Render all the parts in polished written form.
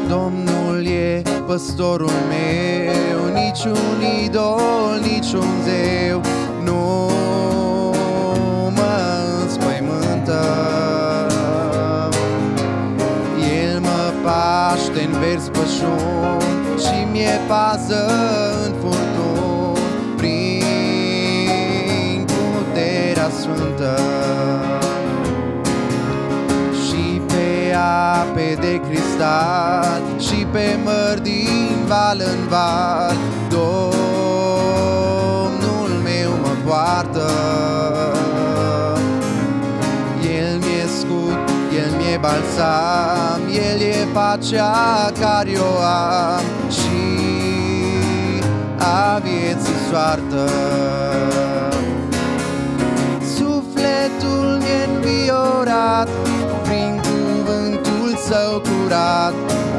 Domnul e păstorul meu, niciun idol, niciun zeu nu mă înspăimântă. El mă paște în verzi pășuni și mi-e pază în furtuni prin puterea sfântă. Și pe ape de cristal și pe mări din val în val, Domnul meu mă poartă. El mi-e scut, El mi-e balsam, El e pacea care o am și a vieții soartă. Sufletul mi-e înviorat prin cuvântul Său curat,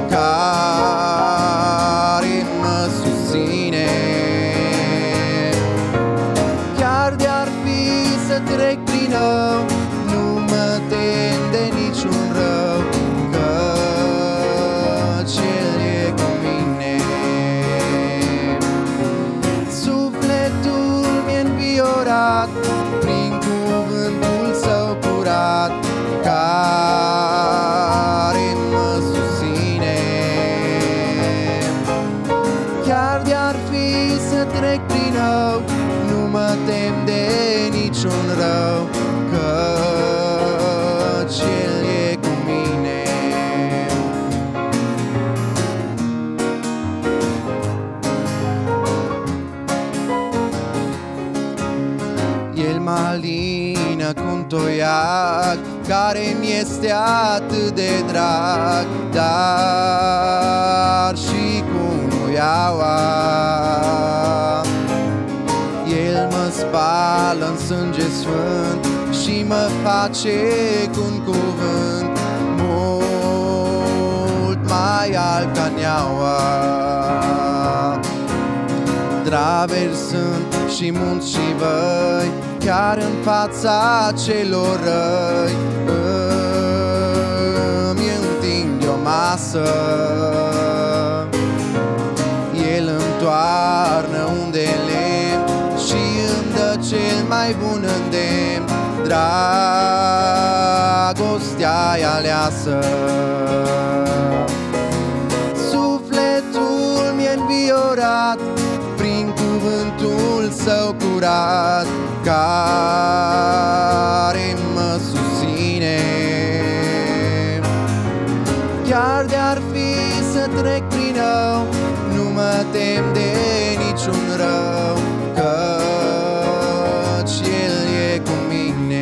care mă susține. Chiar de-ar fi să trec prin rău, nu mă tem de niciun rău, căci El e cu mine. Sufletul mi-e înviorat prin cuvântul Său curat, care mă susține. Chiar de-ar fi să trec prin rău, nu mă tem de niciun rău, căci El e cu mine. El mă alină cu un toiac care mi-este atât de drag, dar și cu nuiaua. El mă spală în sânge sfânt și mă face cu un cuvânt mult mai alt ca neaua. Traversând și munți și văi, chiar în fața celor răi, îmi întind o masă. El îmi toarnă unde lemn și îmi dă cel mai bun îndemn, dragostea-i aleasă. Sufletul mi-e înviorat prin cuvântul Său curat, care mă susține. Chiar de-ar fi să trec prin rău, nu mă tem de niciun rău, căci El e cu mine.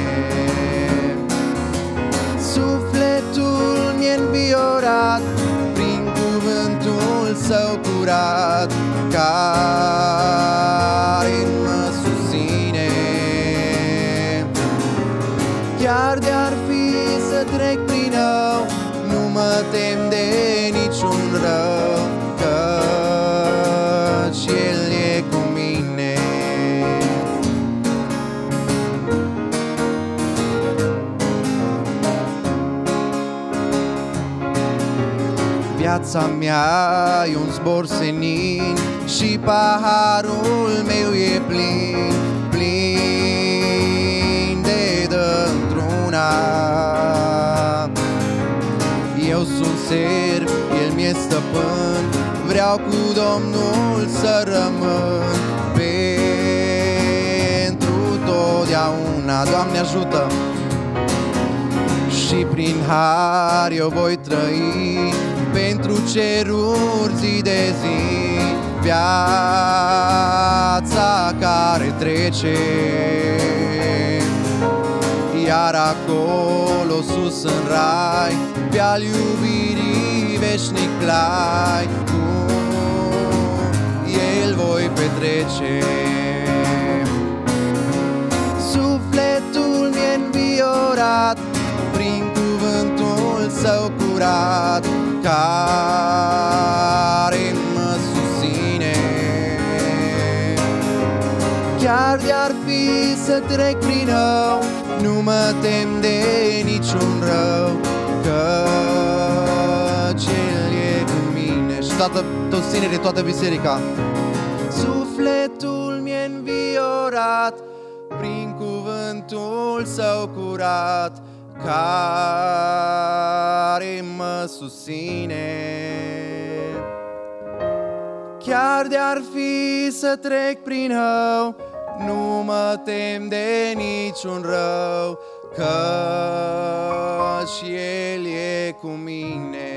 Sufletul mi-e înviorat prin cuvântul Său curat, care mă susține. Chiar de-ar fi să trec prin rău, nu mă tem de niciun rău, căci El e cu mine. Viața mea e un zbor senin și paharul meu e plin, plin de dă-ntruna. Eu sunt serv, El mi-e stăpân, vreau cu Domnul să rămân pentru totdeauna. Doamne ajută! Și prin har eu voi trăi pentru ceruri zi de zi, viața care trece. Iar acolo sus în rai, pe-al iubirii veșnic plai, cu El voi petrece. Sufletul mi-e înviorat prin cuvântul Său curat, care mă susține. Chiar de-ar fi să trec prin rău, nu mă tem de niciun rău, căci El e toți tinerii, toată biserica. Sufletul mi-e înviorat prin cuvântul Său curat, care mă susține. Chiar de-ar fi să trec prin hău, nu mă tem de niciun rău, căci El e cu mine.